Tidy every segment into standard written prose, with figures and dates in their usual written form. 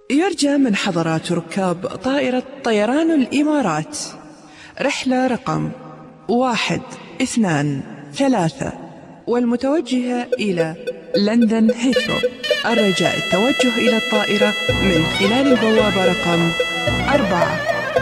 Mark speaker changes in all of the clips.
Speaker 1: يرجى من حضرات ركاب طائرة طيران الإمارات رحلة رقم 123 والمتوجهة إلى لندن هيثرو الرجاء التوجه إلى الطائرة من خلال البوابة رقم 4.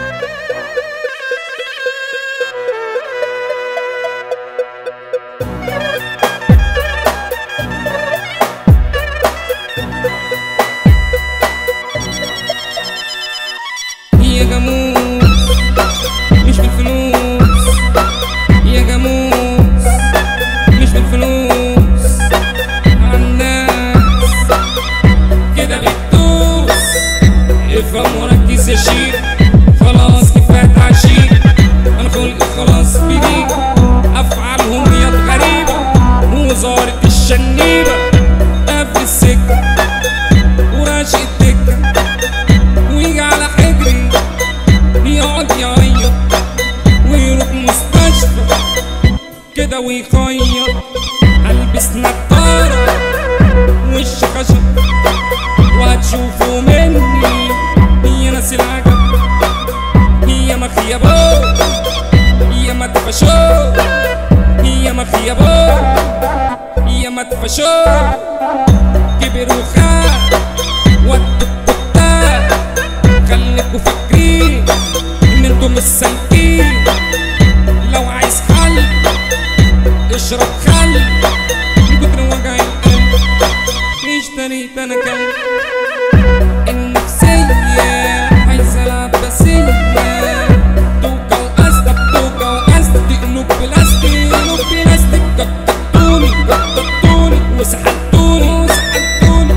Speaker 2: يا جاموس مش بالفلوس، يا جاموس مش بالفلوس، عالناس كده بتدوس. افهم وركز يا شيخ، خلاص كفاية تعشيق. انا خلقي خلاص بيديك، افعالهم ياض غريبة ووزارة الشنيبة. قبل السكة وراشق الدكة ويجي على حجري يقعد يعيط ويروح مستشفى كده ويخيط. هلبس نضارة وش خشب وهتشوفوا مني هي ناس العجب، هي مخيبات، هي مدفشات، هي مخيبات، هي مدفشات. كبر وخاف ودوا الكتاب، خليكوا فاكرين ان انتوا مش سالكين. لو عايز حل اشرب خل من كتر وجع القلب اشتريت انا كلب. النفسية عايزة العباسية، توكا وقصدك توكا وقصدك قلوب بلاستيك، قلوب بلاستيك. قطعتوني قطعتوني وسحلتوني وسحلتوني.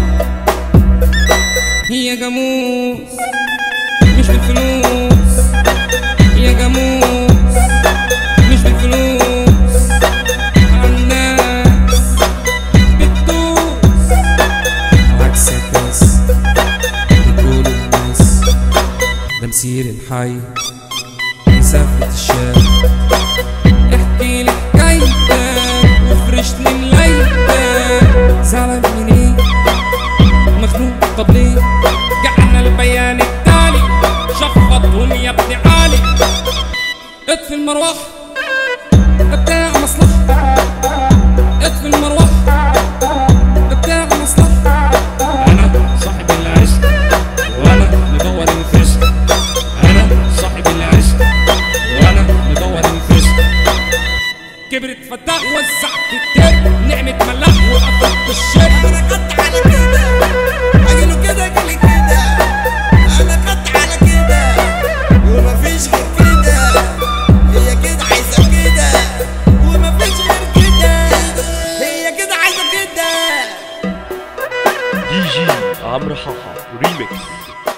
Speaker 2: يا جاموس مش بالفلوس، يا جاموس مش بالفلوس، عالناس بتدوس. عكس الناس بتقول الناس ده مسير الحي مسافة الشام. احكيلي حكايتك وافرشلي ملايتك. زعلان من ايه؟ مخنوق طب ليه؟ جعلنا البيان التالي شفطهم يا ابن علي. اطفي المروحة ده بتاع مصلحة، اطفي المروحة ده بتاع مصلحة. أنا صاحب العشق وأنا مدور الفشق، أنا صاحب العشق وأنا مدور الفشق. كبرت فتح وزعت التاج نعمة ملاح وقفت الشرق.
Speaker 3: انا خدت على كده اجيله كده جالي كده، انا خدت على كده ومفيش غير كده. هي كده عايزة كده ومفيش غير كده، هي كده عايزة كده.
Speaker 4: دي جي عمرو حاحة ريميكس.